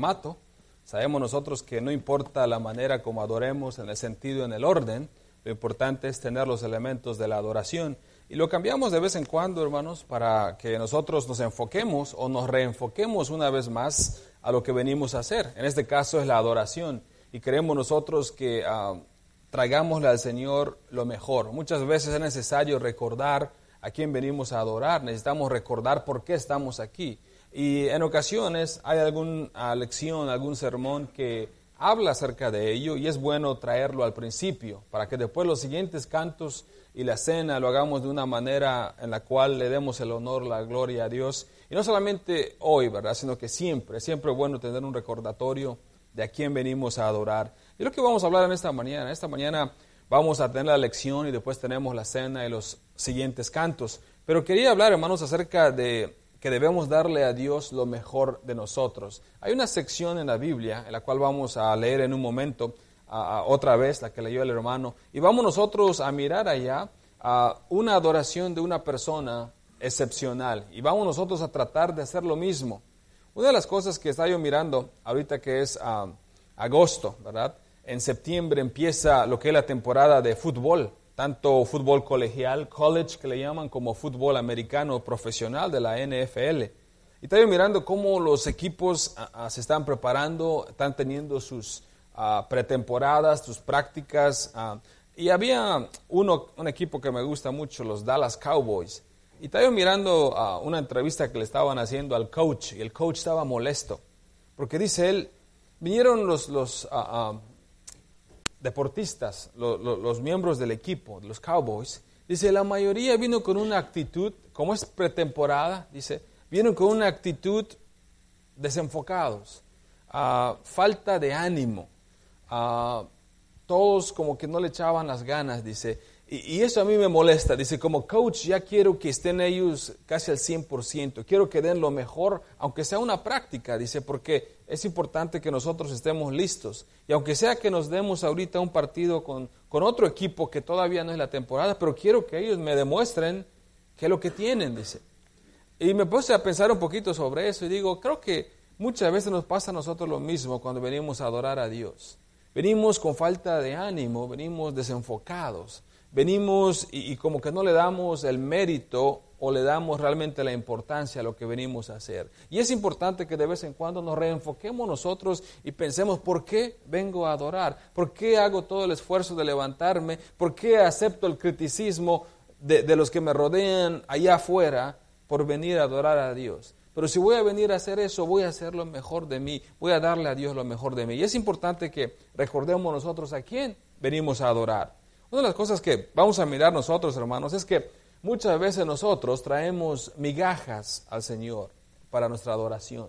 formato. Sabemos nosotros que no importa la manera como adoremos, en el sentido, en el orden, lo importante es tener los elementos de la adoración. Y lo cambiamos de vez en cuando, hermanos, para que nosotros nos enfoquemos o nos reenfoquemos una vez más a lo que venimos a hacer. En este caso es la adoración. Y queremos nosotros que traigámosle al Señor lo mejor. Muchas veces es necesario recordar a quién venimos a adorar. Necesitamos recordar por qué estamos aquí. Y en ocasiones hay alguna lección, algún sermón que habla acerca de ello y es bueno traerlo al principio para que después los siguientes cantos y la cena lo hagamos de una manera en la cual le demos el honor, la gloria a Dios. Y no solamente hoy, ¿verdad?, sino que siempre es bueno tener un recordatorio de a quién venimos a adorar. Y lo que vamos a hablar en esta mañana. En esta mañana vamos a tener la lección y después tenemos la cena y los siguientes cantos. Pero quería hablar, hermanos, acerca de que debemos darle a Dios lo mejor de nosotros. Hay una sección en la Biblia, en la cual vamos a leer en un momento, otra vez, la que leyó el hermano, y vamos nosotros a mirar allá una adoración de una persona excepcional, y vamos nosotros a tratar de hacer lo mismo. Una de las cosas que estaba yo mirando, ahorita que es agosto, ¿verdad? En septiembre empieza lo que es la temporada de fútbol, tanto fútbol colegial, college que le llaman, como fútbol americano profesional de la NFL. Y estaba mirando cómo los equipos se están preparando, están teniendo sus pretemporadas, sus prácticas. Y había un equipo que me gusta mucho, los Dallas Cowboys. Y estaba mirando una entrevista que le estaban haciendo al coach, y el coach estaba molesto, porque dice él, vinieron los deportistas, los miembros del equipo, de los Cowboys, dice, la mayoría vino con una actitud, como es pretemporada, dice, vino con una actitud desenfocados, falta de ánimo, todos como que no le echaban las ganas, dice, y eso a mí me molesta, dice, como coach ya quiero que estén ellos casi al 100%, quiero que den lo mejor, aunque sea una práctica, dice, porque es importante que nosotros estemos listos, y aunque sea que nos demos ahorita un partido con otro equipo que todavía no es la temporada, pero quiero que ellos me demuestren qué es lo que tienen, dice. Y me puse a pensar un poquito sobre eso, y digo, creo que muchas veces nos pasa a nosotros lo mismo cuando venimos a adorar a Dios. Venimos con falta de ánimo, venimos desenfocados, venimos y como que no le damos el mérito o le damos realmente la importancia a lo que venimos a hacer. Y es importante que de vez en cuando nos reenfoquemos nosotros y pensemos, ¿por qué vengo a adorar? ¿Por qué hago todo el esfuerzo de levantarme? ¿Por qué acepto el criticismo de los que me rodean allá afuera por venir a adorar a Dios? Pero si voy a venir a hacer eso, voy a hacer lo mejor de mí, voy a darle a Dios lo mejor de mí. Y es importante que recordemos nosotros a quién venimos a adorar. Una de las cosas que vamos a mirar nosotros, hermanos, es que muchas veces nosotros traemos migajas al Señor para nuestra adoración.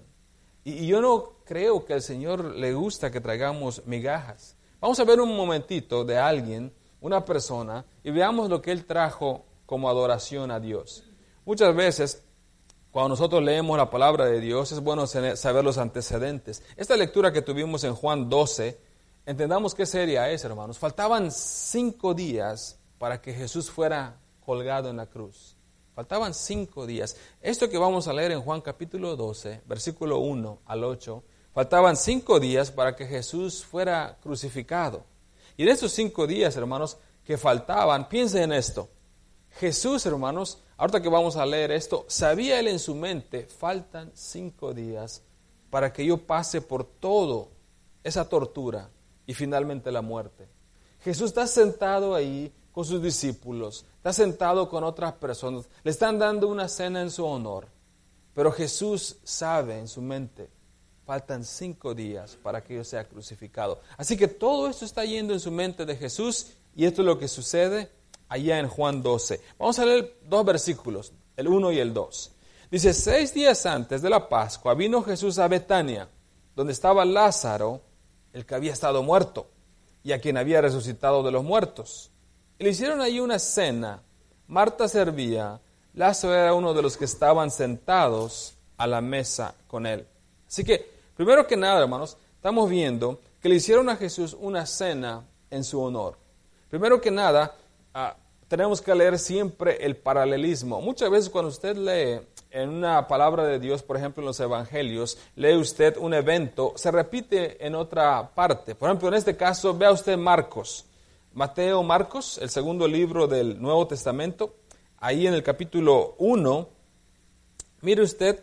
Y yo no creo que al Señor le gusta que traigamos migajas. Vamos a ver un momentito de alguien, una persona, y veamos lo que Él trajo como adoración a Dios. Muchas veces, cuando nosotros leemos la palabra de Dios, es bueno saber los antecedentes. Esta lectura que tuvimos en Juan 12, entendamos qué seria es, hermanos. Faltaban 5 días para que Jesús fuera colgado en la cruz. Faltaban 5 días. Esto que vamos a leer en Juan capítulo 12, versículo 1 al 8, faltaban 5 días para que Jesús fuera crucificado. Y en estos 5 días, hermanos, que faltaban, piensen en esto. Jesús, hermanos, ahorita que vamos a leer esto, sabía él en su mente, faltan 5 días para que yo pase por todo esa tortura y finalmente la muerte. Jesús está sentado ahí con sus discípulos, está sentado con otras personas, le están dando una cena en su honor, pero Jesús sabe en su mente, faltan 5 días para que yo sea crucificado. Así que todo esto está yendo en su mente de Jesús y esto es lo que sucede allá en Juan 12. Vamos a leer 2 versículos, el 1 y el 2. Dice, 6 días antes de la Pascua vino Jesús a Betania, donde estaba Lázaro, el que había estado muerto, y a quien había resucitado de los muertos. Y le hicieron allí una cena. Marta servía, Lázaro era uno de los que estaban sentados a la mesa con él. Así que, primero que nada, hermanos, estamos viendo que le hicieron a Jesús una cena en su honor. Primero que nada, tenemos que leer siempre el paralelismo. Muchas veces cuando usted lee en una palabra de Dios, por ejemplo, en los evangelios, lee usted un evento, se repite en otra parte. Por ejemplo, en este caso, vea usted Marcos. Mateo, Marcos, el segundo libro del Nuevo Testamento, ahí en el capítulo 1, mire usted,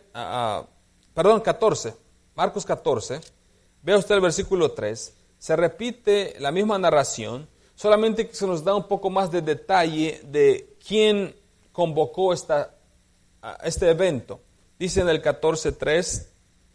14, Marcos 14, vea usted el versículo 3, se repite la misma narración, solamente que se nos da un poco más de detalle de quién convocó este evento. Dice en el 14:3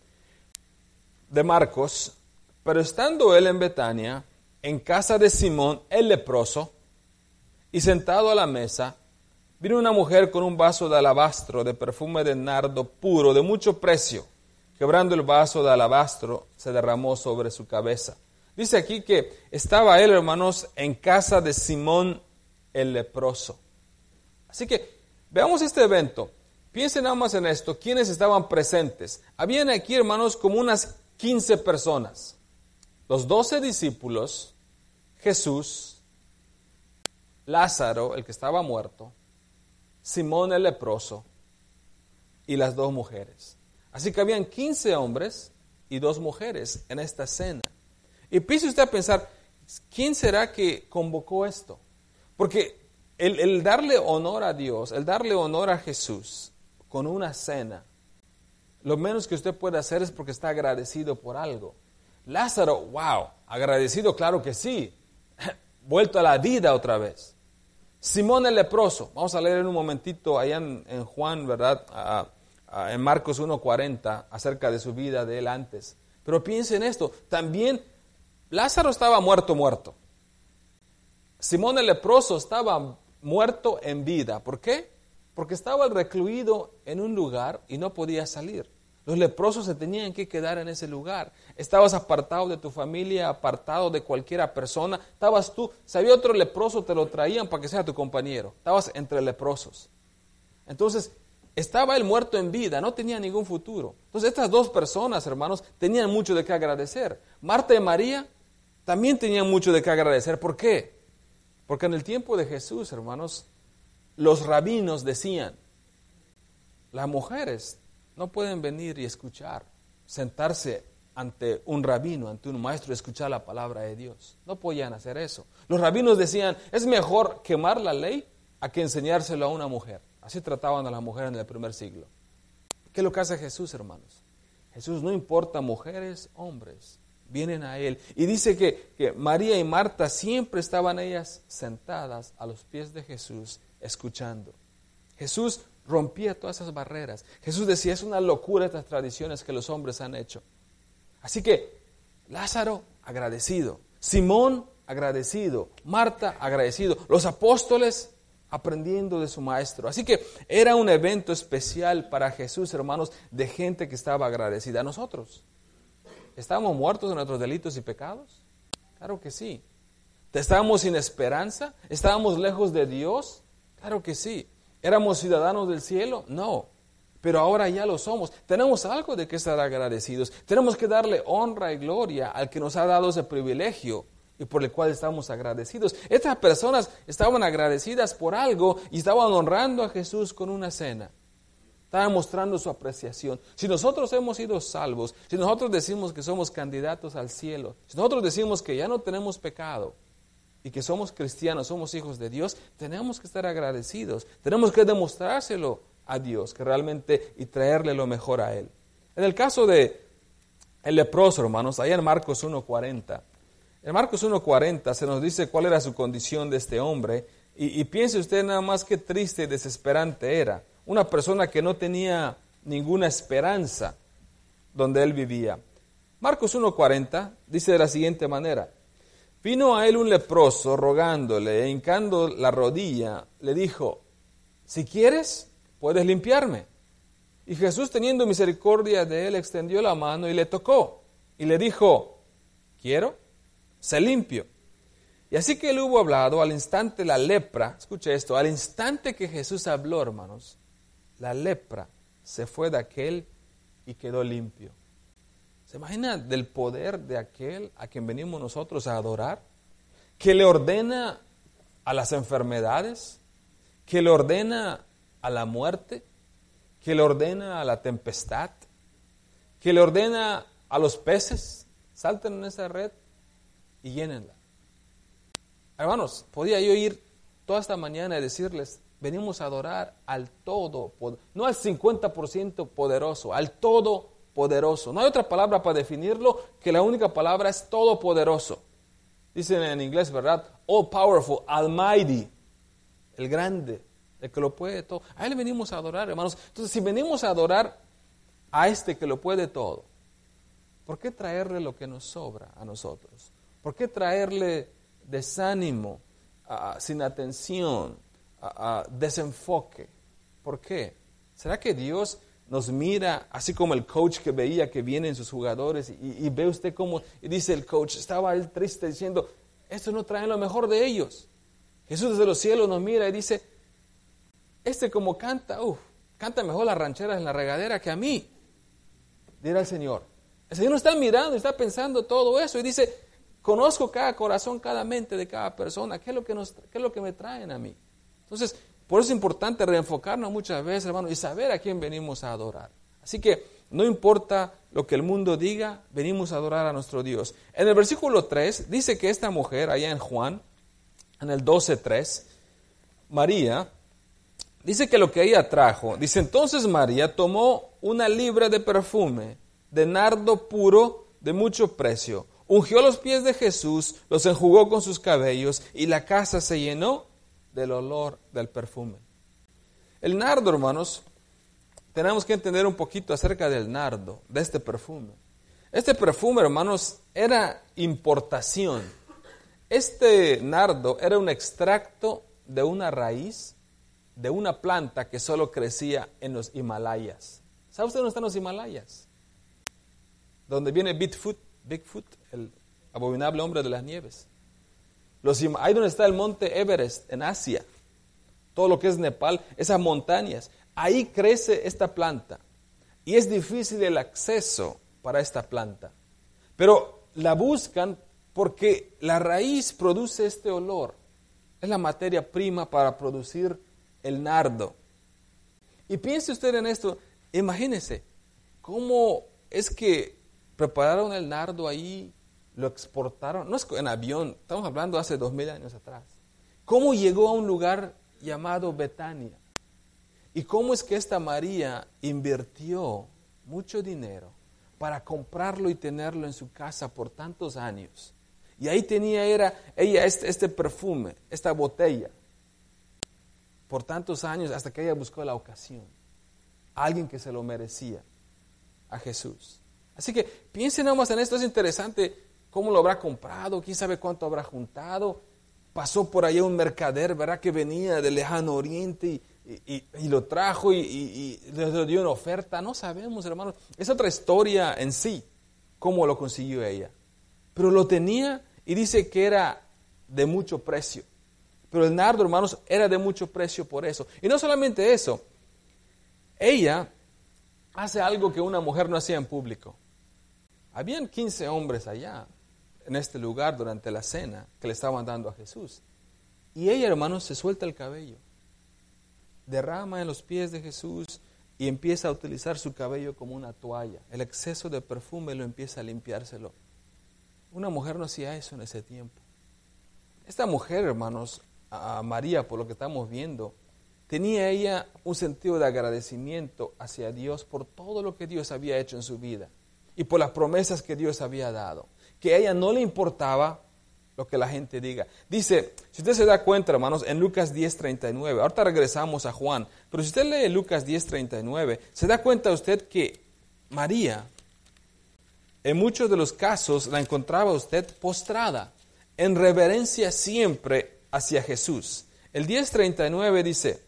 de Marcos, pero estando él en Betania, en casa de Simón el leproso, y sentado a la mesa, vino una mujer con un vaso de alabastro de perfume de nardo puro de mucho precio. Quebrando el vaso de alabastro, se derramó sobre su cabeza. Dice aquí que estaba él, hermanos, en casa de Simón el leproso. Así que veamos este evento. Piensen nada más en esto. ¿Quiénes estaban presentes? Habían aquí, hermanos, como unas 15 personas. Los 12 discípulos, Jesús, Lázaro, el que estaba muerto, Simón el leproso y las 2 mujeres. Así que habían 15 hombres y 2 mujeres en esta cena. Y empiece usted a pensar, ¿quién será que convocó esto? Porque el darle honor a Dios, el darle honor a Jesús con una cena, lo menos que usted puede hacer es porque está agradecido por algo. Lázaro, wow, agradecido, claro que sí, vuelto a la vida otra vez. Simón el leproso, vamos a leer en un momentito allá en Juan, ¿verdad? En Marcos 1:40, acerca de su vida de él antes. Pero piensen en esto, también Lázaro estaba muerto. Simón el leproso estaba muerto en vida. ¿Por qué? Porque estaba recluido en un lugar y no podía salir. Los leprosos se tenían que quedar en ese lugar. Estabas apartado de tu familia, apartado de cualquiera persona. Estabas tú, si había otro leproso, te lo traían para que sea tu compañero. Estabas entre leprosos. Entonces, estaba él muerto en vida, no tenía ningún futuro. Entonces, estas 2 personas, hermanos, tenían mucho de qué agradecer. Marta y María también tenían mucho de qué agradecer. ¿Por qué? Porque en el tiempo de Jesús, hermanos, los rabinos decían, las mujeres no pueden venir y escuchar, sentarse ante un rabino, ante un maestro y escuchar la palabra de Dios. No podían hacer eso. Los rabinos decían, es mejor quemar la ley a que enseñárselo a una mujer. Así trataban a la mujer en el primer siglo. ¿Qué es lo que hace Jesús, hermanos? Jesús no importa mujeres, hombres, vienen a Él. Y dice que María y Marta siempre estaban ellas sentadas a los pies de Jesús, escuchando. Jesús rompía todas esas barreras. Jesús decía, es una locura estas tradiciones que los hombres han hecho. Así que Lázaro, agradecido. Simón, agradecido. Marta, agradecido. Los apóstoles, aprendiendo de su maestro. Así que era un evento especial para Jesús, hermanos, de gente que estaba agradecida. Nosotros, ¿estábamos muertos de nuestros delitos y pecados? Claro que sí. ¿Estábamos sin esperanza? ¿Estábamos lejos de Dios? Claro que sí. ¿Éramos ciudadanos del cielo? No. Pero ahora ya lo somos. Tenemos algo de que estar agradecidos. Tenemos que darle honra y gloria al que nos ha dado ese privilegio y por el cual estamos agradecidos. Estas personas estaban agradecidas por algo y estaban honrando a Jesús con una cena. Estaban mostrando su apreciación. Si nosotros hemos sido salvos, si nosotros decimos que somos candidatos al cielo, si nosotros decimos que ya no tenemos pecado y que somos cristianos, somos hijos de Dios, tenemos que estar agradecidos. Tenemos que demostrárselo a Dios, que realmente y traerle lo mejor a Él. En el caso de el leproso, hermanos, allá en Marcos 1:40, en Marcos 1:40 se nos dice cuál era su condición de este hombre y piense usted nada más qué triste y desesperante era. Una persona que no tenía ninguna esperanza donde él vivía. Marcos 1:40 dice de la siguiente manera: vino a él un leproso rogándole e hincando la rodilla, le dijo, si quieres, puedes limpiarme. Y Jesús, teniendo misericordia de él, extendió la mano y le tocó. Y le dijo, quiero, sé limpio. Y así que él hubo hablado, al instante la lepra, escuche esto, al instante que Jesús habló, hermanos, la lepra se fue de aquel y quedó limpio. ¿Se imagina del poder de aquel a quien venimos nosotros a adorar? Que le ordena a las enfermedades, que le ordena a la muerte, que le ordena a la tempestad, que le ordena a los peces, salten en esa red y llénenla. Hermanos, podía yo ir toda esta mañana y decirles, venimos a adorar al Todopoderoso, no al 50% poderoso, al Todopoderoso. No hay otra palabra para definirlo que la única palabra es Todopoderoso. Dicen en inglés, ¿verdad? All powerful, almighty, el grande, el que lo puede todo. A Él venimos a adorar, hermanos. Entonces, si venimos a adorar a este que lo puede todo, ¿por qué traerle lo que nos sobra a nosotros? ¿Por qué traerle desánimo, sin atención, desenfoque? ¿Por qué? ¿Será que Dios nos mira así como el coach que veía que vienen sus jugadores y ve usted cómo, y dice el coach, estaba él triste diciendo, estos no traen lo mejor de ellos? Jesús desde los cielos nos mira y dice, como canta, canta mejor las rancheras en la regadera que a mí, dirá el Señor. El Señor nos está mirando y está pensando todo eso y dice, conozco cada corazón, cada mente de cada persona, ¿qué es lo que me traen a mí? Entonces, por eso es importante reenfocarnos muchas veces, hermanos, y saber a quién venimos a adorar. Así que no importa lo que el mundo diga, venimos a adorar a nuestro Dios. En el versículo 3 dice que esta mujer, allá en Juan, en el 12:3, María, dice que lo que ella trajo, dice, entonces María tomó una libra de perfume, de nardo puro, de mucho precio, ungió los pies de Jesús, los enjugó con sus cabellos, y la casa se llenó del olor del perfume. El nardo, hermanos, tenemos que entender un poquito acerca del nardo, de este perfume. Este perfume, hermanos, era importación. Este nardo era un extracto de una raíz de una planta que solo crecía en los Himalayas. ¿Sabe usted dónde están los Himalayas? Donde viene Bigfoot, el abominable hombre de las nieves. Ahí donde está el monte Everest, en Asia, todo lo que es Nepal, esas montañas, ahí crece esta planta. Y es difícil el acceso para esta planta. Pero la buscan porque la raíz produce este olor. Es la materia prima para producir el nardo. Y piense usted en esto, imagínese, ¿cómo es que prepararon el nardo ahí? Lo exportaron, no es en avión, estamos hablando hace 2000 años atrás. ¿Cómo llegó a un lugar llamado Betania? ¿Y cómo es que esta María invirtió mucho dinero para comprarlo y tenerlo en su casa por tantos años? Y ahí tenía ella este perfume, esta botella, por tantos años hasta que ella buscó la ocasión. Alguien que se lo merecía, a Jesús. Así que piensen nada más en esto, es interesante. ¿Cómo lo habrá comprado? ¿Quién sabe cuánto habrá juntado? Pasó por allá un mercader, ¿verdad? Que venía del lejano oriente y lo trajo y le dio una oferta. No sabemos, hermanos. Es otra historia en sí, cómo lo consiguió ella. Pero lo tenía y dice que era de mucho precio. Pero el nardo, hermanos, era de mucho precio por eso. Y no solamente eso. Ella hace algo que una mujer no hacía en público. Habían 15 hombres allá, en este lugar, durante la cena, que le estaban dando a Jesús. Y ella, hermanos, se suelta el cabello, derrama en los pies de Jesús y empieza a utilizar su cabello como una toalla. El exceso de perfume lo empieza a limpiárselo. Una mujer no hacía eso en ese tiempo. Esta mujer, hermanos, a María, por lo que estamos viendo, tenía ella un sentido de agradecimiento hacia Dios por todo lo que Dios había hecho en su vida y por las promesas que Dios había dado. Que a ella no le importaba lo que la gente diga. Dice, si usted se da cuenta, hermanos, en Lucas 10:39, ahorita regresamos a Juan, pero si usted lee Lucas 10:39, se da cuenta usted que María, en muchos de los casos, la encontraba usted postrada, en reverencia siempre hacia Jesús. El 10:39 dice,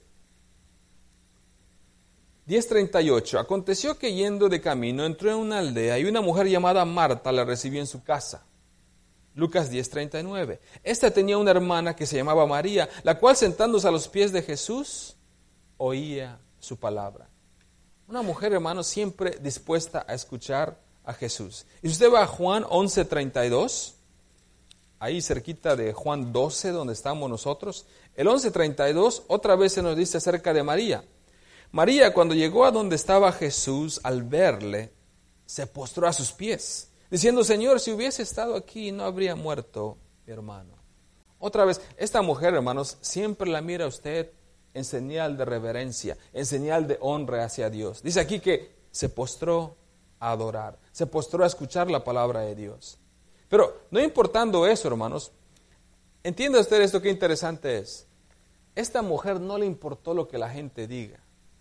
10:38, aconteció que yendo de camino entró en una aldea y una mujer llamada Marta la recibió en su casa. Lucas 10:39. Esta tenía una hermana que se llamaba María, la cual sentándose a los pies de Jesús, oía su palabra. Una mujer, hermano, siempre dispuesta a escuchar a Jesús. Y si usted va a Juan 11:32, ahí cerquita de Juan 12, donde estamos nosotros, el 11:32 otra vez se nos dice acerca de María. María, cuando llegó a donde estaba Jesús, al verle, se postró a sus pies, diciendo, Señor, si hubiese estado aquí, no habría muerto mi hermano. Otra vez, esta mujer, hermanos, siempre la mira a usted en señal de reverencia, en señal de honra hacia Dios. Dice aquí que se postró a adorar, se postró a escuchar la palabra de Dios. Pero no importando eso, hermanos, entienda usted esto, qué interesante es. Esta mujer no le importó lo que la gente diga.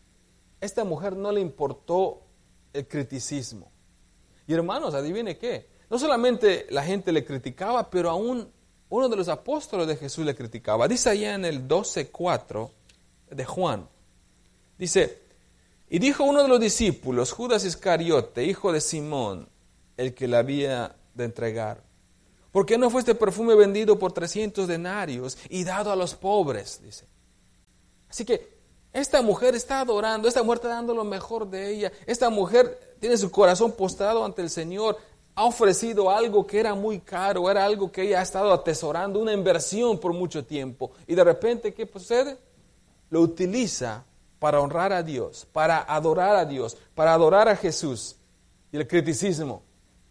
Esta mujer no le importó el criticismo. Y hermanos, adivine qué, no solamente la gente le criticaba, pero aún uno de los apóstoles de Jesús le criticaba. Dice allá en el 12:4 de Juan, dice, y dijo uno de los discípulos, Judas Iscariote, hijo de Simón, el que la había de entregar, ¿por qué no fue este perfume vendido por 300 denarios y dado a los pobres? Dice. Así que esta mujer está adorando, esta mujer está dando lo mejor de ella, esta mujer tiene su corazón postrado ante el Señor, ha ofrecido algo que era muy caro, era algo que ella ha estado atesorando, una inversión por mucho tiempo, y de repente, ¿qué sucede? Lo utiliza para honrar a Dios, para adorar a Dios, para adorar a Jesús. Y el criticismo,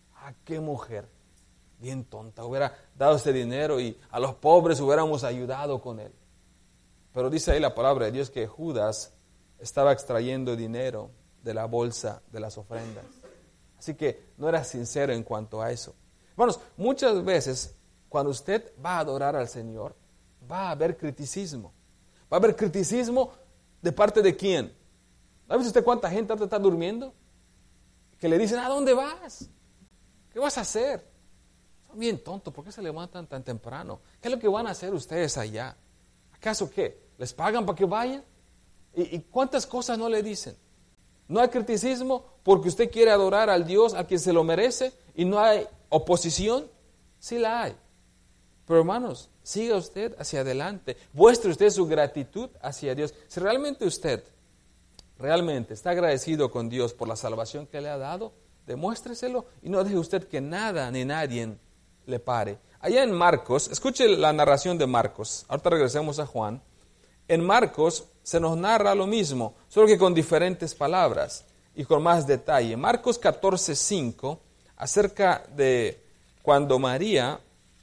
qué mujer, bien tonta, hubiera dado este dinero y a los pobres hubiéramos ayudado con él. Pero dice ahí la palabra de Dios que Judas estaba extrayendo dinero de la bolsa de las ofrendas. Así que no era sincero en cuanto a eso. Hermanos, muchas veces cuando usted va a adorar al Señor, va a haber criticismo. Va a haber criticismo de parte de quién. ¿No ha visto usted cuánta gente está durmiendo? Que le dicen, ¿a dónde vas? ¿Qué vas a hacer? Son bien tontos, ¿por qué se levantan tan temprano? ¿Qué es lo que van a hacer ustedes allá? ¿Acaso qué? ¿Les pagan para que vayan? ¿Y cuántas cosas no le dicen? No hay criticismo porque usted quiere adorar al Dios a quien se lo merece y no hay oposición. Sí la hay. Pero hermanos, siga usted hacia adelante. Muestre usted su gratitud hacia Dios. Si realmente usted está agradecido con Dios por la salvación que le ha dado, demuéstreselo y no deje usted que nada ni nadie le pare. Allá en Marcos, escuche la narración de Marcos. Ahorita regresemos a Juan. En Marcos se nos narra lo mismo, solo que con diferentes palabras y con más detalle. Marcos 14:5, acerca de cuando María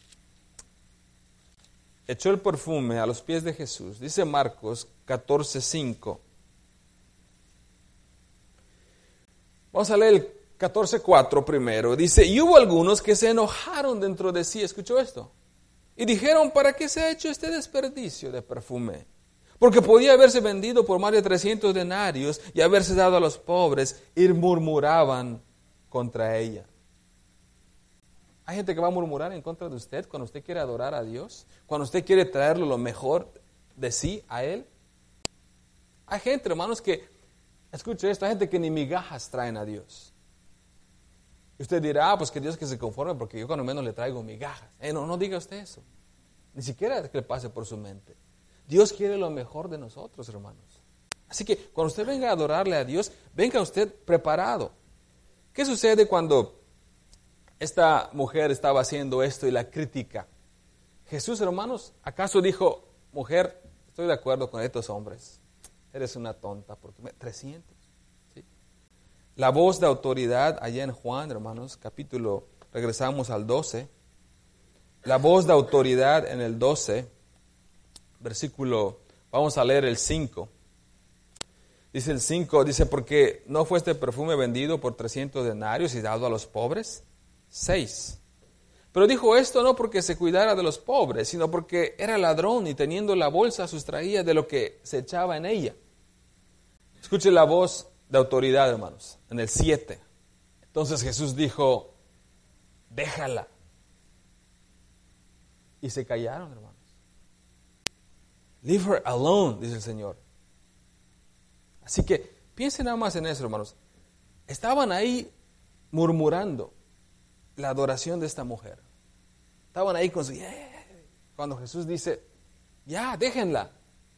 echó el perfume a los pies de Jesús. Dice Marcos 14:5. Vamos a leer el 14:4 primero. Dice, y hubo algunos que se enojaron dentro de sí, ¿escuchó esto? Y dijeron, ¿para qué se ha hecho este desperdicio de perfume? Porque podía haberse vendido por más de 300 denarios y haberse dado a los pobres, y murmuraban contra ella. Hay gente que va a murmurar en contra de usted cuando usted quiere adorar a Dios, cuando usted quiere traerle lo mejor de sí a Él. Hay gente, hermanos, que, escuche esto, hay gente que ni migajas traen a Dios. Y usted dirá, pues que Dios que se conforme porque yo cuando menos le traigo migajas. No diga usted eso. Ni siquiera que le pase por su mente. Dios quiere lo mejor de nosotros, hermanos. Así que cuando usted venga a adorarle a Dios, venga usted preparado. ¿Qué sucede cuando esta mujer estaba haciendo esto y la crítica? Jesús, hermanos, ¿acaso dijo, mujer, estoy de acuerdo con estos hombres? Eres una tonta, porque 300. ¿Sí? La voz de autoridad allá en Juan, hermanos, capítulo, regresamos al 12. La voz de autoridad en el 12, versículo, vamos a leer el 5. Dice el 5, dice, porque no fue este perfume vendido por 300 denarios y dado a los pobres. 6. Pero dijo esto no porque se cuidara de los pobres, sino porque era ladrón y teniendo la bolsa sustraía de lo que se echaba en ella. Escuche la voz de autoridad, hermanos, en el 7. Entonces Jesús dijo, déjala. Y se callaron, hermanos. Leave her alone, dice el Señor. Así que piensen nada más en eso, hermanos. Estaban ahí murmurando la adoración de esta mujer. Estaban ahí con su... Cuando Jesús dice, ya, déjenla.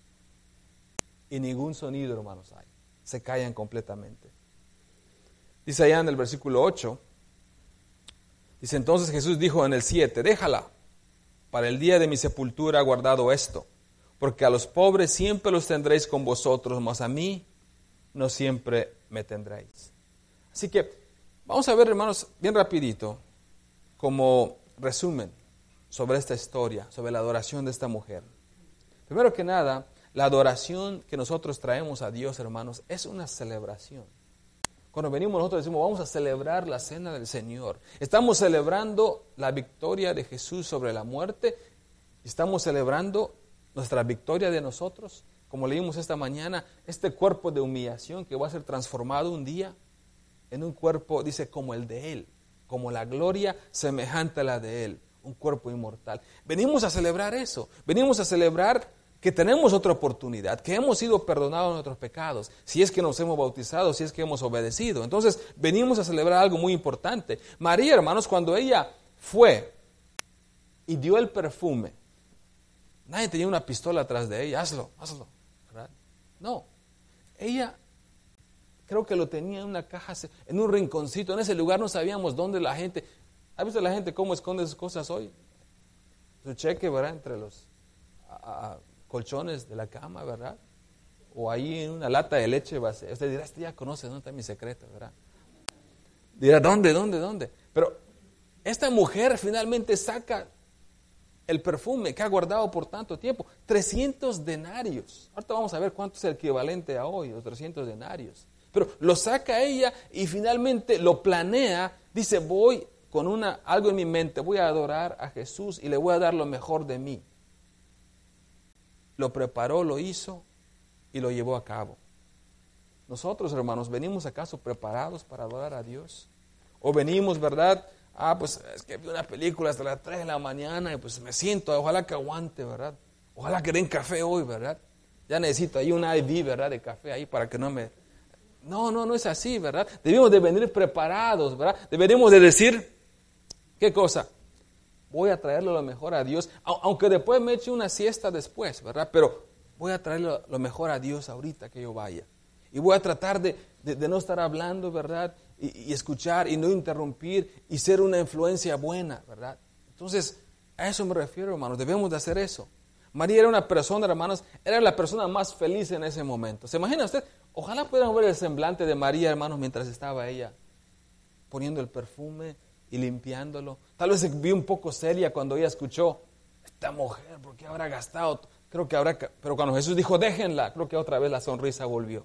Y ningún sonido, hermanos, hay. Se callan completamente. Dice allá en el versículo 8, dice, entonces Jesús dijo en el 7, déjala, para el día de mi sepultura he guardado esto, porque a los pobres siempre los tendréis con vosotros, mas a mí no siempre me tendréis. Así que vamos a ver, hermanos, bien rapidito, como resumen sobre esta historia, sobre la adoración de esta mujer. Primero que nada, la adoración que nosotros traemos a Dios, hermanos, es una celebración. Cuando venimos nosotros decimos, vamos a celebrar la cena del Señor. Estamos celebrando la victoria de Jesús sobre la muerte. Estamos celebrando nuestra victoria de nosotros. Como leímos esta mañana, este cuerpo de humillación que va a ser transformado un día en un cuerpo, dice, como el de Él. Como la gloria semejante a la de Él. Un cuerpo inmortal. Venimos a celebrar eso. Venimos a celebrar que tenemos otra oportunidad, que hemos sido perdonados de nuestros pecados, si es que nos hemos bautizado, si es que hemos obedecido. Entonces, venimos a celebrar algo muy importante. María, hermanos, cuando ella fue y dio el perfume, nadie tenía una pistola atrás de ella, hazlo, ¿verdad? No, ella creo que lo tenía en una caja, en un rinconcito, en ese lugar no sabíamos dónde la gente, ¿ha visto la gente cómo esconde sus cosas hoy? Su cheque, ¿verdad? Entre los colchones de la cama, ¿verdad? O ahí en una lata de leche vacía. Usted dirá, este ya conoce dónde está mi secreto, ¿verdad? Dirá, ¿dónde? Pero esta mujer finalmente saca el perfume que ha guardado por tanto tiempo, 300 denarios. Ahorita vamos a ver cuánto es el equivalente a hoy, los 300 denarios. Pero lo saca ella y finalmente lo planea, dice, voy con algo en mi mente, voy a adorar a Jesús y le voy a dar lo mejor de mí. Lo preparó, lo hizo y lo llevó a cabo. Nosotros, hermanos, ¿venimos acaso preparados para adorar a Dios? ¿O venimos, verdad? Pues es que vi una película hasta las 3 de la mañana y pues me siento, ojalá que aguante, ¿verdad? Ojalá que den café hoy, ¿verdad? Ya necesito ahí un IV, ¿verdad? De café ahí para que no me... No es así, ¿verdad? Debemos de venir preparados, ¿verdad? Deberíamos de decir, ¿qué cosa? Voy a traerle lo mejor a Dios, aunque después me eche una siesta después, ¿verdad? Pero voy a traerle lo mejor a Dios ahorita que yo vaya. Y voy a tratar de no estar hablando, ¿verdad? Y escuchar y no interrumpir y ser una influencia buena, ¿verdad? Entonces, a eso me refiero, hermanos. Debemos de hacer eso. María era una persona, hermanos, era la persona más feliz en ese momento. ¿Se imagina usted? Ojalá pudieran ver el semblante de María, hermanos, mientras estaba ella poniendo el perfume y limpiándolo. Tal vez se vio un poco seria cuando ella escuchó, esta mujer, ¿por qué habrá gastado? Pero cuando Jesús dijo, déjenla, creo que otra vez la sonrisa volvió.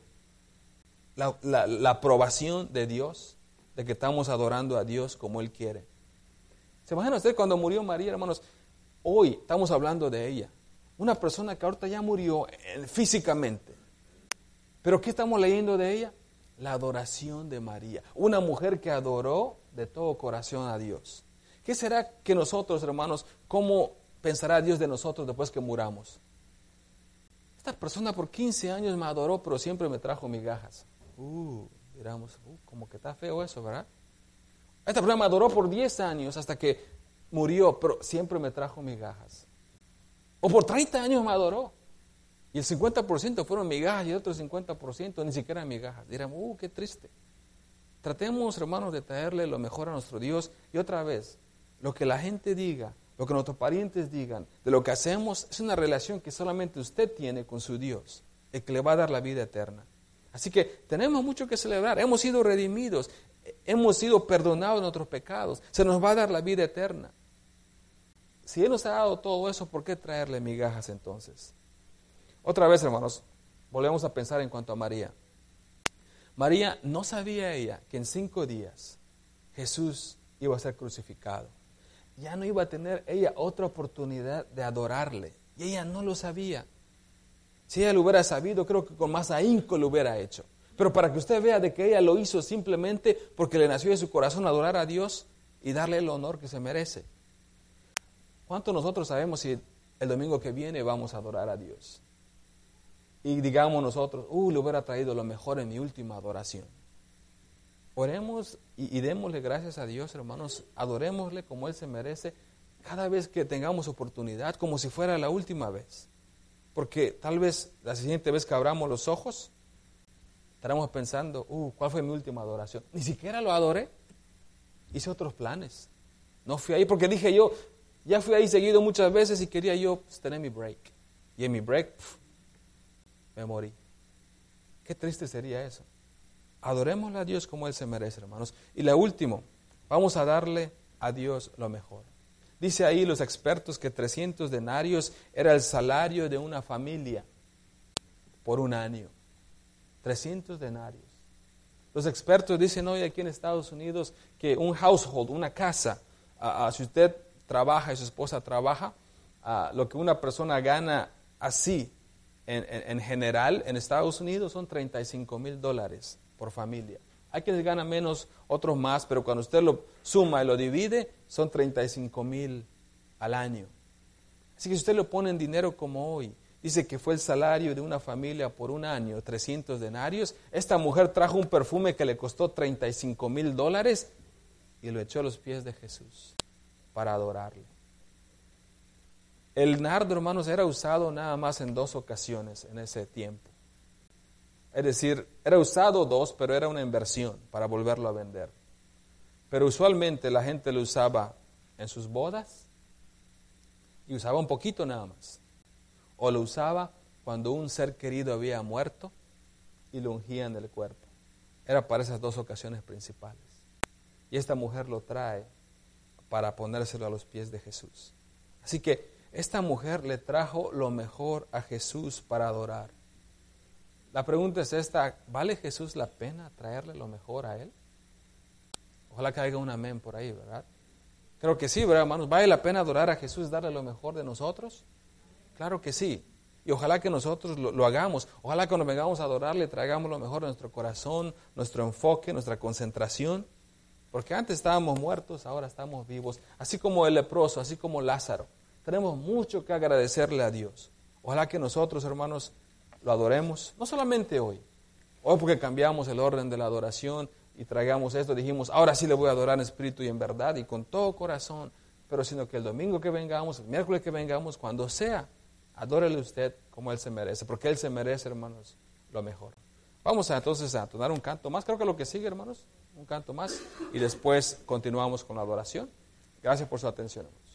La aprobación de Dios, de que estamos adorando a Dios como Él quiere. ¿Se imagina usted cuando murió María, hermanos? Hoy estamos hablando de ella. Una persona que ahorita ya murió físicamente. ¿Pero qué estamos leyendo de ella? La adoración de María. Una mujer que adoró de todo corazón a Dios. ¿Qué será que nosotros, hermanos, cómo pensará Dios de nosotros después que muramos? Esta persona por 15 años me adoró, pero siempre me trajo migajas. Diramos, como que está feo eso, ¿verdad? Esta persona me adoró por 10 años hasta que murió, pero siempre me trajo migajas. O por 30 años me adoró. Y el 50% fueron migajas y el otro 50% ni siquiera migajas. Dirán, qué triste. Tratemos, hermanos, de traerle lo mejor a nuestro Dios. Y otra vez, lo que la gente diga, lo que nuestros parientes digan, de lo que hacemos, es una relación que solamente usted tiene con su Dios, el que le va a dar la vida eterna. Así que tenemos mucho que celebrar. Hemos sido redimidos, hemos sido perdonados de nuestros pecados. Se nos va a dar la vida eterna. Si Él nos ha dado todo eso, ¿por qué traerle migajas entonces? Otra vez, hermanos, volvemos a pensar en cuanto a María. María no sabía ella que en 5 días Jesús iba a ser crucificado. Ya no iba a tener ella otra oportunidad de adorarle. Y ella no lo sabía. Si ella lo hubiera sabido, creo que con más ahínco lo hubiera hecho. Pero para que usted vea de que ella lo hizo simplemente porque le nació de su corazón adorar a Dios y darle el honor que se merece. ¿Cuánto nosotros sabemos si el domingo que viene vamos a adorar a Dios? Y digamos nosotros, le hubiera traído lo mejor en mi última adoración. Oremos y démosle gracias a Dios, hermanos. Adorémosle como Él se merece cada vez que tengamos oportunidad, como si fuera la última vez. Porque tal vez la siguiente vez que abramos los ojos, estaremos pensando, ¿cuál fue mi última adoración? Ni siquiera lo adoré. Hice otros planes. No fui ahí porque dije yo, ya fui ahí seguido muchas veces y quería yo tener mi break. Y en mi break, me morí. Qué triste sería eso. Adorémosle a Dios como Él se merece, hermanos. Y la última, vamos a darle a Dios lo mejor. Dice ahí los expertos que 300 denarios era el salario de una familia por un año. 300 denarios. Los expertos dicen hoy aquí en Estados Unidos que un household, una casa, si usted trabaja y su esposa trabaja, lo que una persona gana así en general en Estados Unidos son $35,000 por familia. Hay quienes ganan menos, otros más, pero cuando usted lo suma y lo divide, son 35,000 al año. Así que si usted lo pone en dinero como hoy, dice que fue el salario de una familia por un año, 300 denarios. Esta mujer trajo un perfume que le costó $35,000 y lo echó a los pies de Jesús para adorarle. El nardo, hermanos, era usado nada más en 2 ocasiones en ese tiempo. Es decir, era usado 2, pero era una inversión para volverlo a vender. Pero usualmente la gente lo usaba en sus bodas y usaba un poquito nada más. O lo usaba cuando un ser querido había muerto y lo ungían del cuerpo. Era para esas 2 ocasiones principales. Y esta mujer lo trae para ponérselo a los pies de Jesús. Así que esta mujer le trajo lo mejor a Jesús para adorar. La pregunta es esta: ¿vale Jesús la pena traerle lo mejor a Él? Ojalá que haya un amén por ahí, ¿verdad? Creo que sí, ¿verdad, hermanos? ¿Vale la pena adorar a Jesús, darle lo mejor de nosotros? Claro que sí. Y ojalá que nosotros lo hagamos. Ojalá que cuando vengamos a adorarle traigamos lo mejor de nuestro corazón, nuestro enfoque, nuestra concentración. Porque antes estábamos muertos, ahora estamos vivos. Así como el leproso, así como Lázaro. Tenemos mucho que agradecerle a Dios. Ojalá que nosotros, hermanos, lo adoremos, no solamente hoy porque cambiamos el orden de la adoración y traigamos esto, dijimos, ahora sí le voy a adorar en espíritu y en verdad y con todo corazón, pero sino que el domingo que vengamos, el miércoles que vengamos, cuando sea, adórele usted como Él se merece, porque Él se merece, hermanos, lo mejor. Vamos entonces a tomar un canto más, creo que lo que sigue, hermanos, un canto más, y después continuamos con la adoración. Gracias por su atención, hermanos.